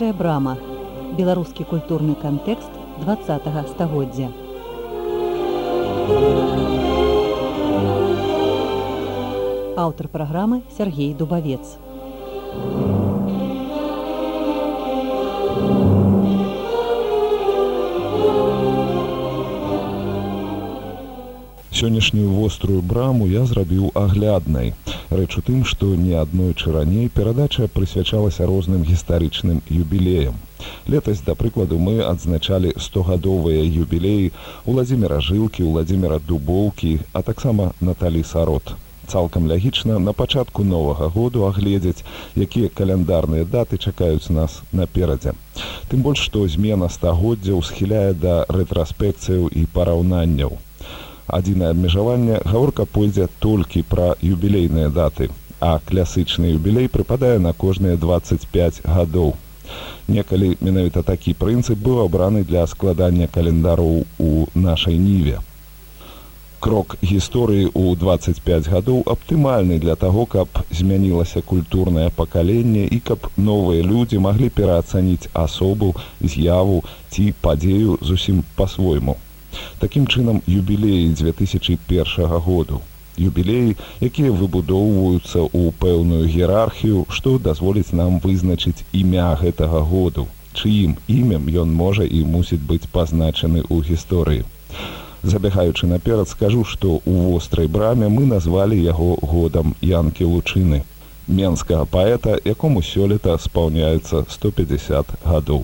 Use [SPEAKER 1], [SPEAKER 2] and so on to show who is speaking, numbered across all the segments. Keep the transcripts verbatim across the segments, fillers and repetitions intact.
[SPEAKER 1] Вострая брама. Беларускі культурны кантэкст дваццатага стагоддзя. Аўтар праграмы Сергей Дубавец.
[SPEAKER 2] Сённяшнюю вострую браму я зрабіў агляднай. Рэч у тым, што не аднойчы раней перадача прысвячалася розным гістарычным юбілеям. Летась, да прыкладу, мы адзначалі стогадовыя юбілеі Уладзіміра Жылкі, Уладзіміра Дубоўкі, а таксама Наталі Сарот. Цалкам лягічна на пачатку новага году агледзець, якія каляндарныя даты чакаюць нас наперадзе. Тым больш, што змена стагоддзяў схіляе да рэтраспекцыяў і параўнанняў. Адзінае абмежаванне — гаворка пойдзе толькі пра юбілейныя даты, а класычны юбілей прыпадае на кожныя дваццаць пяць гадоў. Некалі менавіта такі прынцып быў абраны для складання календароў у нашай ніве. Крок гісторыі ў дваццаць пяць гадоў аптымальны для таго, каб змянілася культурнае пакаленне і каб новыя людзі маглі пераацаніць асобу, з'яву ці падзею зусім па-свойму. Такім чынам, юбілеі дзве тысячы першага году. Юбілеі, якія выбудоўваюцца ў пэўную іерархію, што дазволіць нам вызначыць імя гэтага году, чыім імем ён можа і мусіць быць пазначаны ў гісторыі. Забягаючы наперад, скажу, што ў вострай браме мы назвалі яго годам Янкі Лучыны, менскага паэта, якому сёлета спаўняецца сто пятьдесят гадоў.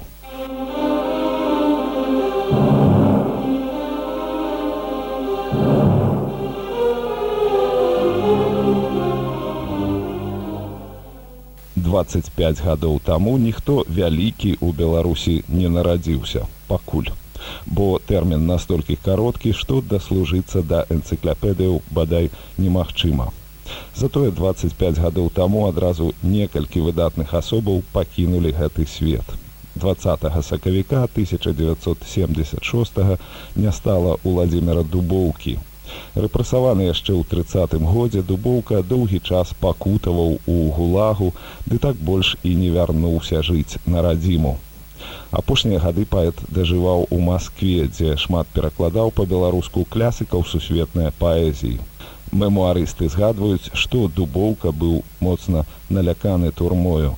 [SPEAKER 2] дваццаць пяць гадоў таму ніхто вялікі ў Беларусі не нарадзіўся, пакуль. Бо тэрмін настолькі кароткі, што даслужыцца да энцыклапедыяў бадай немагчыма. Затое дваццаць пяць гадоў таму адразу некалькі выдатных асобаў пакінулі гэты свет. дваццатага сакавіка тысяча дзевяцьсот семьдесят шостага не стала Уладзіміра Дубоўкі. Рэпрэсаваны яшчэ ў трыццатым годзе, Дубоўка доўгі час пакутаваў у гулагу, ды так больш і не вярнуўся жыць на радзіму. Апошнія гады паэт дажываў у Маскве, дзе шмат перакладаў па-беларуску класікаў сусветнай паэзіі. Мемуарысты згадваюць, што Дубоўка быў моцна наляканы турмою.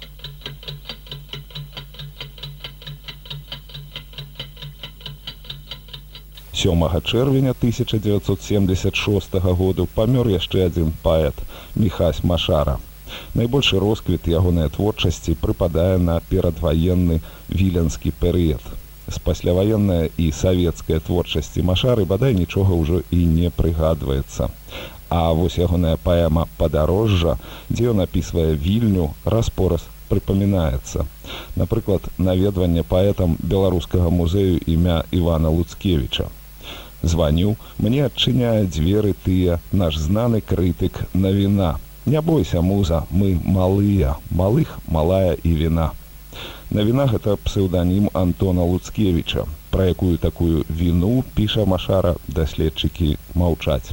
[SPEAKER 2] сёмага чэрвеня тысяча дзевяцьсот семьдесят шостага году памёр яшчэ адзін паэт — Міхась Машара. Найбольшы росквіт ягонай творчасці прыпадае на перадваенны віленскі перыяд. З пасляваенная і савецкая творчасці Машары бадай нічога ўжо і не прыгадваецца. А вось ягоная паэма «Падарожжа», дзе ён апісвае Вільню, раз-пораз прыпамінаецца. Напрыклад, наведванне паэтам Беларускага музею імя Івана Луцкевіча. «Званю, мне адчыняе дзверы тыя, наш знаны крытык навіна. Не бойся, муза, мы малыя, малых малая і віна». Навіна — гэта псеўданім Антона Луцкевіча. Пра якую такую віну, піша Машара, даследчыкі маўчаць.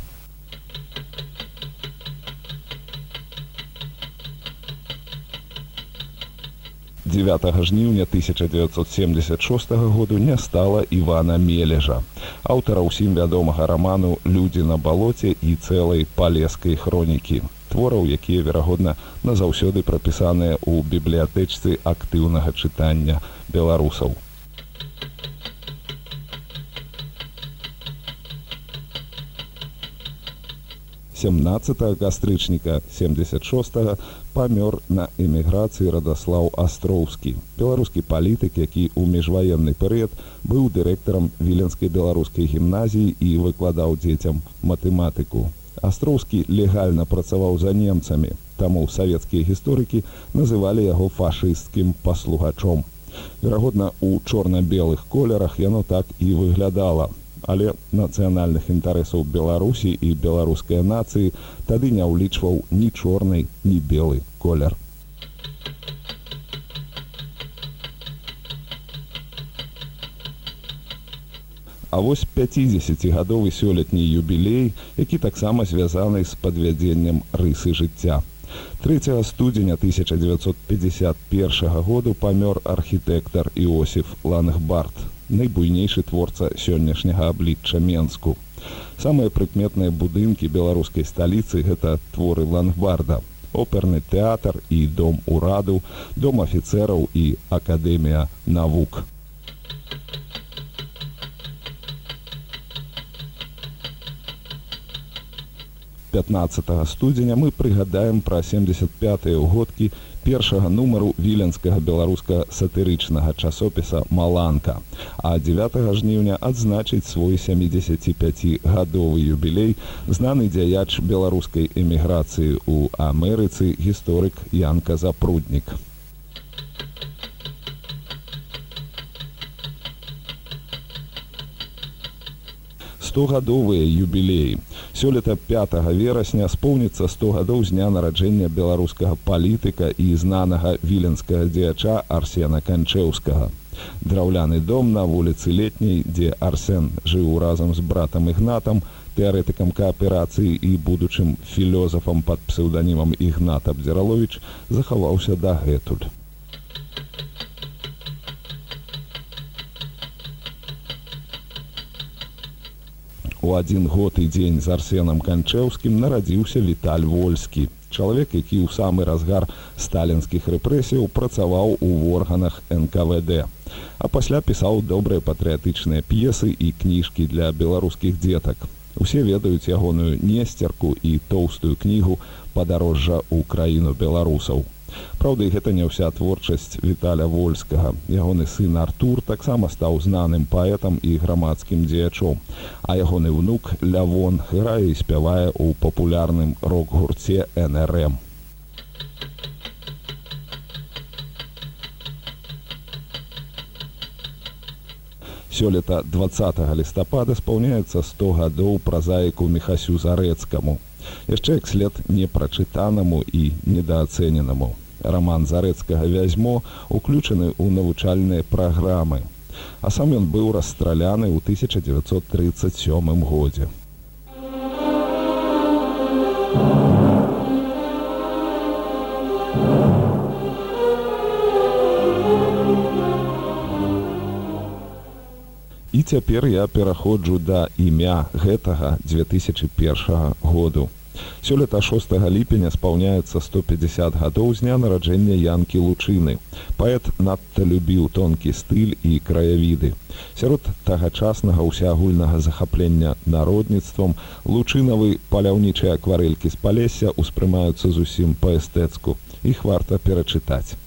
[SPEAKER 2] дзевятага жніўня тысяча дзевяцьсот семьдесят шостага году не стала Івана Мележа, аўтара ўсім вядомага раману «Людзі на балоце» і цэлай палескай хронікі, твораў, якія, верагодна, назаўсёды прапісаныя ў бібліятэчцы актыўнага чытання беларусаў. сямнаццатага кастрычніка семьдесят шостага памёр на эміграцыі Радаслаў Астроўскі, беларускі палітык, які ў міжваенны перыяд быў дырэктарам Віленскай беларускай гімназіі і выкладаў дзецям матэматыку. Астроўскі легальна працаваў за немцамі, таму савецкія гісторыкі называлі яго фашысцкім паслугачом. Верагодна, у чорна-белых колерах яно так і выглядала. Але нацыянальных інтарэсаў Беларусі і беларускай нацыі тады не ўлічваў ні чорны, ні белы колер. А вось пяцідзесяцігадовы сёлетні юбілей, які таксама звязаны з падвядзеннем рысы жыцця. трэцяга студзеня тысяча дзевяцьсот пятьдесят першага году памёр архітэктар Іосіф Лангбард, найбуйнейшы творца сённяшняга аблічча Менску. Самыя прыкметныя будынкі беларускай сталіцы – гэта творы Лангбарда. Оперны тэатр і дом ураду, дом афіцэраў і акадэмія навук. пятнаццатага студзеня мы прыгадаем пра семдзесят пятыя ўгодкі першага нумару віленскага беларускага сатырычнага часопіса «Маланка», а дзевятага жніўня адзначыць свой сямідзесяціпяцігадовы юбілей знаны дзяяч беларускай эміграцыі ў Амерыцы гісторык Янка Запруднік. стогадовыя юбілеі. Сёлета пятага верасня споўніцца сто гадоў з дня нараджэння беларускага палітыка і знанага віленскага дзеяча Арсена Канчэўскага. Драўляны дом на вуліцы Летняй, дзе Арсен жыў разам з братам Ігнатам, тэарэтыкам кааперацыі і будучым філёзафам пад псеўданімам Ігнат Абдзіраловіч, захаваўся дагэтуль. У адзін год і дзень з Арсенам Канчэўскім нарадзіўся Віталь Вольскі, чалавек, які ў самы разгар сталінскіх рэпрэсіяў працаваў у органах эн ка вэ дэ, а пасля пісаў добрыя патрыятычныя п'есы і кніжкі для беларускіх дзетак. Усе ведаюць ягоную несцерку і тоўстую кнігу «Падарожжа ў краіну беларусаў». Праўда, і гэта не ўся творчасць Віталя Вольскага. Ягоны сын Артур таксама стаў знаным паэтам і грамадскім дзеячом, а ягоны ўнук Лявон грае і спявае ў папулярным рок-гурце эн эр эм. Сёлета дваццатага лістапада спаўняецца сто гадоў празаіку Міхасю Зарэцкаму, яшчэ як след непрачытанаму і недаацэненаму. Раман Зарэцкага «Вязьмо» уключаны ў навучальныя праграмы, а сам ён быў расстраляны ў тысяча дзевяцьсот трыццаць сёмым годзе. І цяпер я пераходжу да імя гэтага дзве тысячы першага году. Сёлета шостага ліпеня спаўняецца сто пятьдесят гадоў з дня нараджэння Янкі Лучыны. Паэт надта любіў тонкі стыль і краявіды. Сярод тагачаснага ўсеагульнага захаплення народніцтвам лучынавы паляўнічыя акварэлькі з Палесся ўспрымаюцца зусім па-эстэцку. Іх варта перачытаць.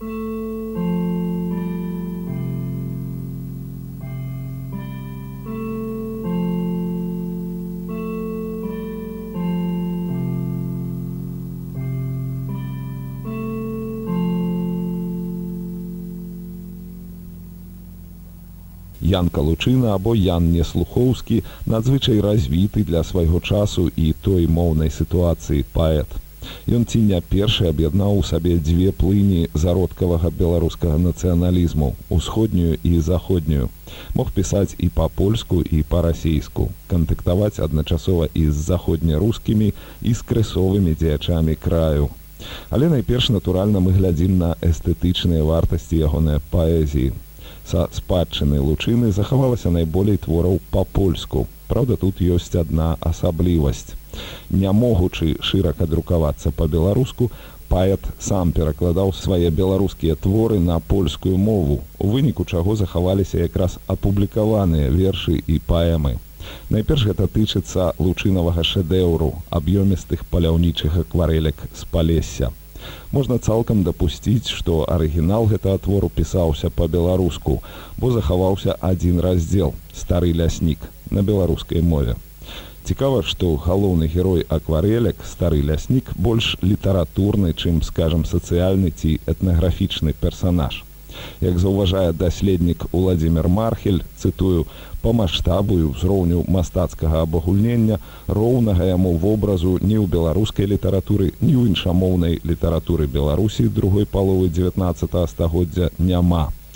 [SPEAKER 2] Янка Лучына або Ян Неслухоўскі надзвычай развіты для свайго часу і той моўнай сітуацыі паэт. Ён ці не першы аб'яднаў у сабе дзве плыні зародкавага беларускага нацыяналізму, усходнюю і заходнюю. Мог пісаць і па-польску, і па-расійску, кантактаваць адначасова і з заходнерускімі, і з крэсовымі дзеячамі краю. Але найперш, натуральна, мы глядзім на эстэтычныя вартасці ягонай паэзіі. Са спадчыны Лучыны захавалася найболей твораў па-польску. Праўда, тут ёсць адна асаблівасць. Не могучы шырака друкавацца па-беларуску, паэт сам перакладаў свае беларускія творы на польскую мову, у выніку чаго захаваліся якраз апублікаваныя вершы і паэмы. Найперш гэта тычыцца лучынавага шэдэўру, аб'ёмістых паляўнічых акварэлек з Палесся. Можна цалкам дапусціць, што арыгінал гэтага твору пісаўся па-беларуску, бо захаваўся адзін раздзел «Стары ляснік» на беларускай мове. Цікава, што галоўны герой акварэлек, стары ляснік, больш літаратурны, чым, скажам, сацыяльны ці этнаграфічны персанаж. Як заўважае даследнік Уладзімір Мархель, цытую, «Па маштабу і ўзроўню мастацкага абагульнення роўнага яму вобразу ні ў беларускай літаратуры, ні ў іншамоўнай літаратуры Беларусі другой паловы дзевятнаццатага стагоддзя няма.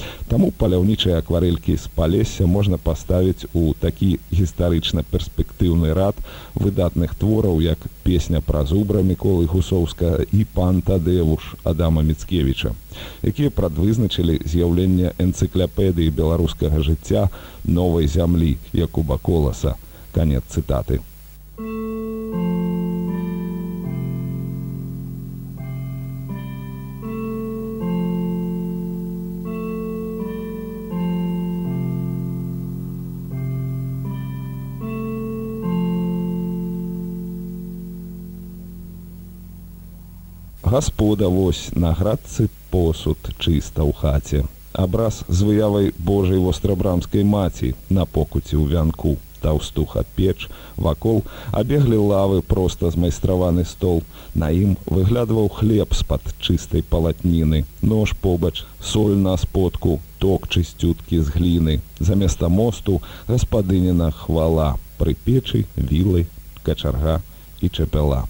[SPEAKER 2] Таму паляўнічыя акварэлькі з Палесся можна паставіць у такі гістарычна-перспектыўны рад выдатных твораў, як «Песня пра зубра» Міколы Гусоўскага і «Пан Тадэвуш» Адама Міцкевіча, якія прадвызначылі з'яўленне энцыклапедыі беларускага жыцця новай зямлі Якуба Коласа. Канец цытаты. Гаспода вось на градцы посуд чыста ў хаце. Абраз з выявай Божай вострабрамскай маці на покуці ў вянку. Таўстуха печ, вакол абеглі лавы проста змайстраваны стол. На ім выглядваў хлеб з-пад чыстай палатніны, нож побач, соль на сподку, ток чысцюткі з гліны. Заместа мосту гаспадыніна хвала, пры печы вілы, качарга і чапяла.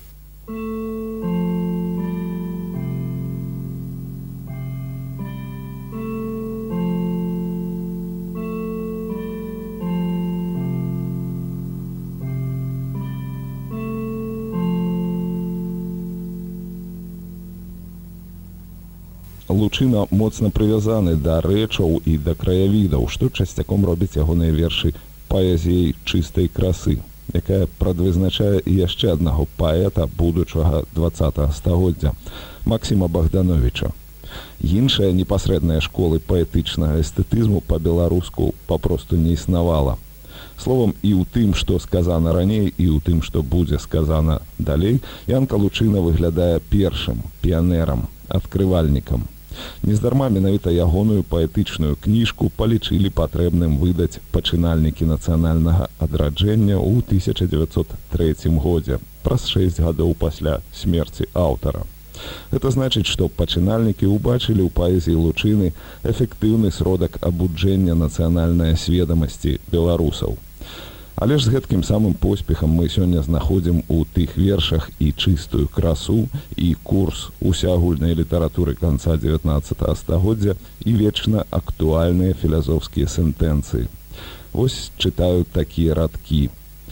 [SPEAKER 2] Лучына моцна прывязаны да рэчаў і да краявідаў, што часцяком робіць ягоныя вершы паэзіяй чыстай красы, якая прадвызначае яшчэ аднаго паэта будучага дваццатага стагоддзя Максіма Богдановича. Іншая непасрэдная школы паэтычнага эстэтызму па-беларуску папросту не існавала. Словам, і ў тым, што сказана раней, і ў тым, што будзе сказана далей, Янка Лучына выглядае першым, піянерам, адкрывальнікам. Нездарма менавіта ягоную паэтычную кніжку палічылі патрэбным выдаць пачынальнікі нацыянальнага адраджэння ў тысяча дзевяцьсот трэцім годзе, праз шэсць гадоў пасля смерці аўтара. Гэта значыць, што пачынальнікі ўбачылі ў паэзіі Лучыны эфектыўны сродак абуджэння нацыянальнай сведамасці беларусаў. Але ж з гэткім самым поспехам мы сёння знаходзім у тых вершах і чыстую красу, і курс усеагульнай літаратуры канца дзевятнаццатага стагоддзя, і вечна актуальныя філазофскія сентэнцыі. Вось чытаю такія радкі.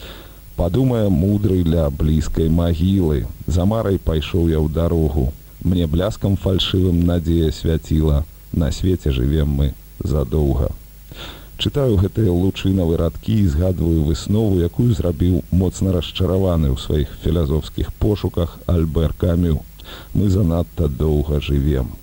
[SPEAKER 2] «Падумае мудрый ля блізкай магілы, за марай пайшоў я ў дарогу. Мне бляскам фальшывым надзея свяціла, на свеце жывем мы задоўга». Чытаю гэтыя лучынавы радкі і згадваю выснову, якую зрабіў моцна расчараваны ў сваіх філазофскіх пошуках Альбер Камю. Мы занадта доўга жывем.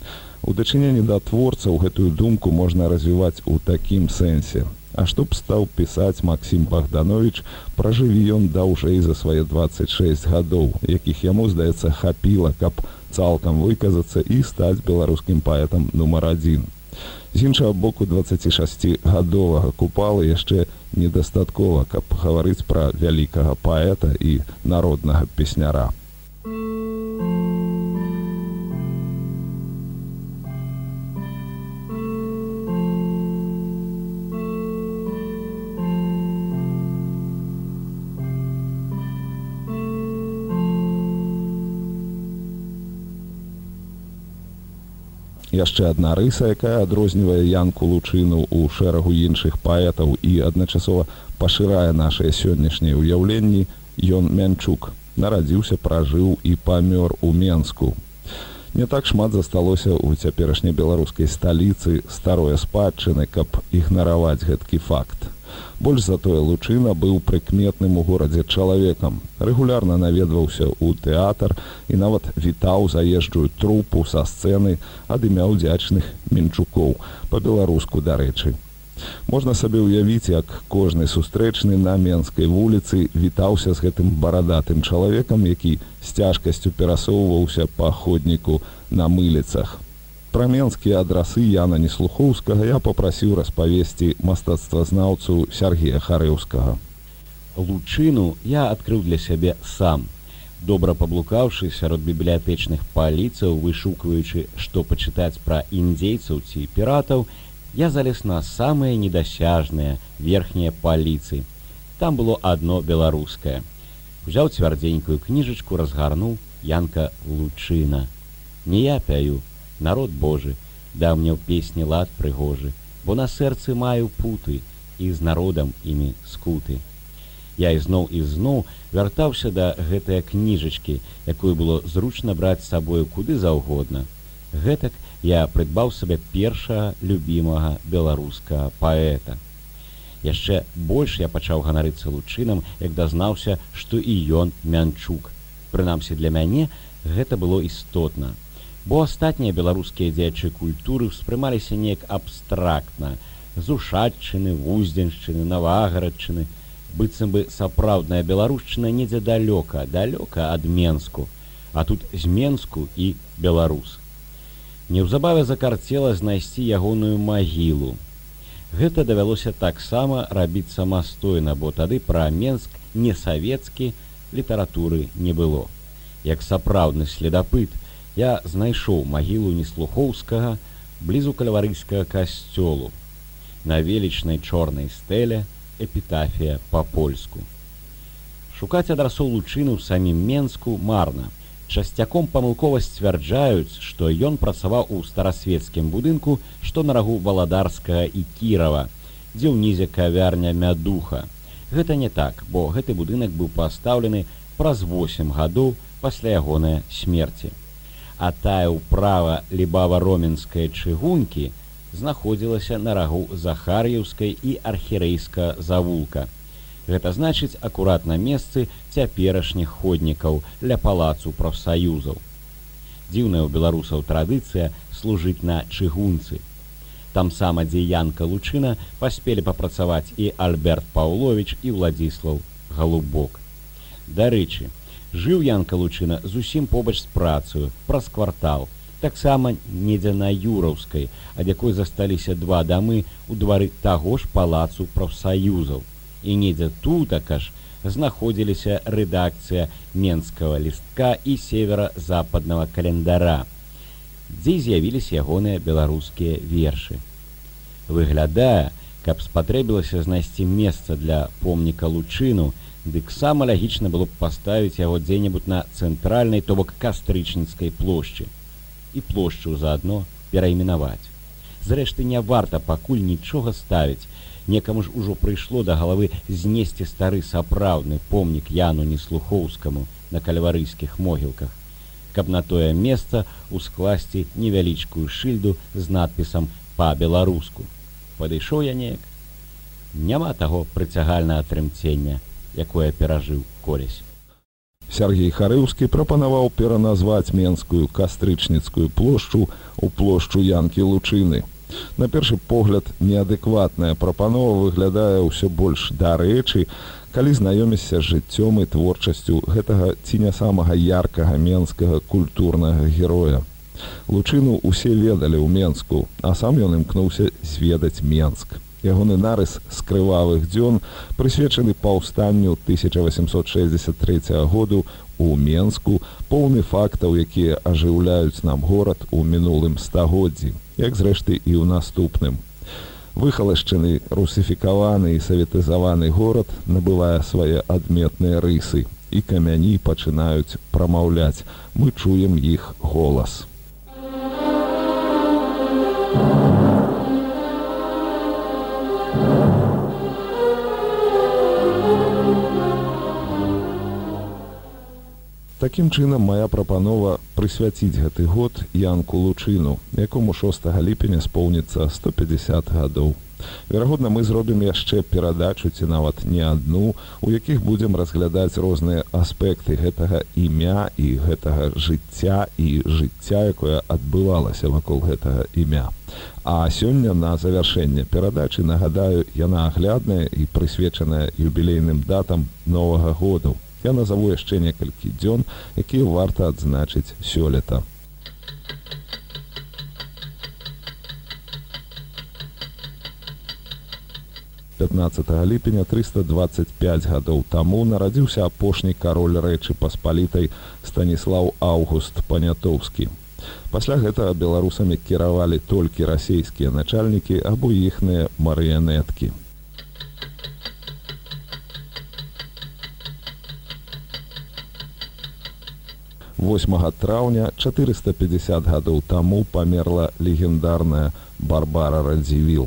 [SPEAKER 2] У дачыненні да творцаў гэтую думку можна развіваць у такім сэнсе. А што б стаў пісаць Максім Богданович, пражыві ён даўжэй за свае дваццаць шэсць гадоў, якіх яму, здаецца, хапіла, каб цалкам выказацца і стаць беларускім паэтам нумар адзін. З іншага боку, дваццацішасцігадовага Купала яшчэ недастаткова, каб гаварыць пра вялікага паэта і народнага песняра. Яшчэ адна рыса, якая адрознівае Янку Лучыну ў шэрагу іншых паэтаў і адначасова пашырае нашыя сённяшнія ўяўленні, ён Мянчук. Нарадзіўся, пражыў і памёр у Менску. Не так шмат засталося ў цяперашняй беларускай сталіцы старой спадчыны, каб ігнараваць гэткі факт. Больш за тое, Лучына быў прыкметным у горадзе чалавекам, рэгулярна наведваўся ў тэатр і нават вітаў заезджую трупу са сцэны ад імя ўдзячных Мінчукоў, па-беларуску, дарэчы. Можна сабе ўявіць, як кожны сустрэчны на Менскай вуліцы вітаўся з гэтым барадатым чалавекам, які з цяжкасцю перасоўваўся па ходніку на мыліцах. Пра менскія адрасы Яна Неслухоўскага я папрасіў распавесці мастацтвазнаўцу Сергея Харэўскага.
[SPEAKER 3] Лучыну я адкрыў для сябе сам, добра паблукаўшы сярод бібліятэчных паліцаў, вышукваючы, што пачытаць пра індзейцаў ці піратаў, я залез на самыя недасяжныя верхнія паліцы. Там было адно беларускае. Узяў цвярдзенькую кніжачку, разгарнуў Янка Лучына. Не я пяю, народ Божы, даў мне ў песні лад прыгожы, бо на сэрцы маю путы, і з народам імі скуты. Я ізноў і зноў вяртаўся да гэтыя кніжачкі, якую было зручна браць з сабою куды заўгодна. Гэтак я прыдбаў сабе першага любімага беларускага паэта. Яшчэ больш я пачаў ганарыцца Лучынам, як дазнаўся, што і ён мянчук. Прынамсі для мяне гэта было істотна, бо астатнія беларускія дзеячы культуры ўспрымаліся неяк абстрактна, з Ушаччыны, Вуздзеншчыны, Навагарадчыны, быццам бы сапраўдная беларушчына недзе далёка, далёка ад Менску, а тут з Менску і беларус. Неўзабаве закарцела знайсці ягоную магілу. Гэта давялося таксама рабіць самастойна, бо тады пра Менск несавецкі літаратуры не было. Як сапраўдны следапыт, я знайшоў магілу Неслухоўскага блізу кальварыйскага касцёлу. На велічнай чорнай стэле эпітафія па-польску. Шукаць адрасоў Лучыны ў самім Менску марна. Часцяком памылкова сцвярджаюць, што ён працаваў у старасвецкім будынку, што на рагу Валадарскага і Кірава, дзе ўнізе кавярня Мядуха. Гэта не так, бо гэты будынак быў пастаўлены праз восем гадоў пасля ягонай смерці. А тая ўправа Лібава-Роменскай чыгункі знаходзілася на рагу Захар'еўскай і Архірэйска завулка. Гэта значыць акурат на месцы цяперашніх ходнікаў ля палацу прафсаюзаў. Дзіўная ў беларусаў традыцыя служыць на чыгунцы. Там сама, дзе Янка Лучына, паспелі папрацаваць і Альберт Паўловіч, і Владзіслаў Галубок. Дарэчы, жыў Янка Лучына зусім побач з працаю, праз квартал, таксама недзе на Юраўскай, ад якой засталіся два дамы ў двары таго ж палацу прафсаюзаў. І недзе тутака ж знаходзіліся рэдакцыя Менскага лістка і севера-западнага календара, дзе з'явіліся ягоныя беларускія вершы. Выглядае, каб спатрэбілася знайсці месца для помніка Лучыну, дык сама лагічна было б паставіць яго дзе-небудзь на цэнтральнай, то бок Кастрычніцкай плошчы. І плошчу заадно перайменаваць. Зрэшты, не варта пакуль нічога ставіць. Некаму ж ужо прыйшло да галавы знесці стары сапраўдны помнік Яну Неслухоўскаму на кальварыйскіх могілках, каб на тое месца ускласці невялічкую шыльду з надпісам па-беларуску. Падышоў я неяк. Няма таго прыцягальнага трымцення, якое перажыў колесь.
[SPEAKER 2] Сяргей Харыўскі прапанаваў пераназваць Менскую Кастрычніцкую плошчу ў плошчу Янкі Лучыны. На першы погляд, неадэкватная прапанова выглядае ўсё больш дарэчы, калі знаёмішся з жыццём і творчасцю гэтага ці не самага яркага менскага культурнага героя. Лучыну усе ведалі ў Менску, а сам ён імкнуўся зведаць Менск. Ягоны нарыс з крывавых дзён прысвечаны паўстанню тысяча васемсот шэсцьдзесят трэцяга году у Менску, поўны фактаў, якія ажыўляюць нам горад у мінулым стагоддзі, як зрэшты і ў наступным. Выхалашчаны, русіфікаваны і саветызаваны горад набывае свае адметныя рысы, і камяні пачынаюць прамаўляць. Мы чуем іх голас. Такім чынам, мая прапанова прысвяціць гэты год Янку Лучыну, якому шостага ліпеня споўніцца сто пятьдесят гадоў. Верагодна, мы зробім яшчэ перадачу, ці нават не адну, у якіх будзем разглядаць розныя аспекты гэтага імя і гэтага жыцця і жыцця, якое адбывалася вакол гэтага імя. А сёння на завяршэнне перадачы, нагадаю, яна аглядная і прысвечаная юбілейным датам Новага году. Я назову яшчэ некалькі дзён, якія варта адзначыць сёлета. пятнаццатага ліпеня трыста дваццаць пяць гадоў таму нарадзіўся апошні кароль Рэчы Паспалітай Станіслаў Аўгуст Панятоўскі. Пасля гэтага беларусамі кіравалі толькі расейскія начальнікі або іхныя марыянеткі. восьмага траўня чатырыста пятьдесят гадоў таму памерла легендарная Барбара Радзівіл.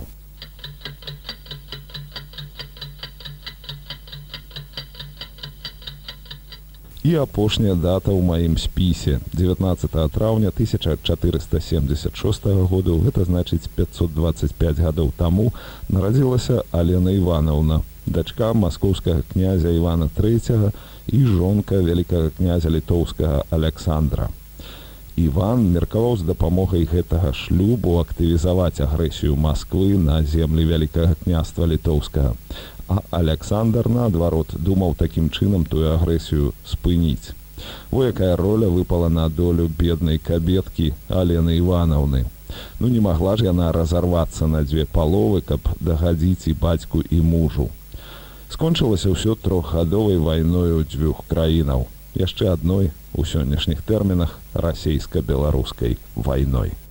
[SPEAKER 2] І апошняя дата ў маім спісе дзевятнаццатага траўня тысяча чатырыста семьдесят шостага году, гэта значыць пятьсот двадцать пять гадоў таму, нарадзілася Алена Івановна, дачка маскоўскага князя Івана трэцяга і жонка вялікага князя літоўскага Аляксандра. Іван меркаваў з дапамогай гэтага шлюбу актывізаваць агрэсію Масквы на землі вялікага княства літоўскага, а Аляксандр, наадварот, думаў такім чынам тую агрэсію спыніць. Во якая роля выпала на долю беднай кабеткі Алены Івановны. Ну не магла ж яна разарвацца на дзве паловы, каб дагадзіць і бацьку, і мужу. Скончылася ўсё трохгадовай вайною дзвюх краінаў, яшчэ адной у сённяшніх тэрмінах расейска-беларускай вайной.